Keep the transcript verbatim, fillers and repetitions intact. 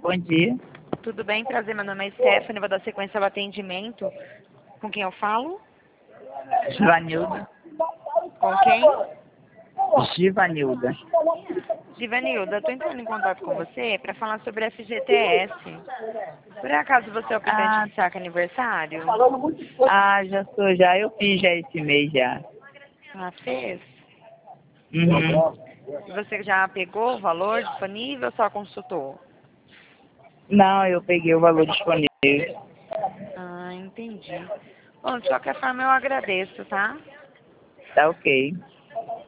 Bom dia. Tudo bem? Prazer, meu nome é Stephanie, vou dar sequência ao atendimento. Com quem eu falo? Givanilda. Com quem? Givanilda. Givanilda, estou entrando em contato com você para falar sobre F G T S. Por acaso você é o cliente Ah, de saque aniversário? ah, já sou, já. Eu fiz já esse mês já. Ah, fez? Uhum. E você já pegou o valor disponível ou só consultou? Não, eu peguei o valor disponível. Ah, entendi. Bom, de qualquer forma eu agradeço, tá? Tá ok.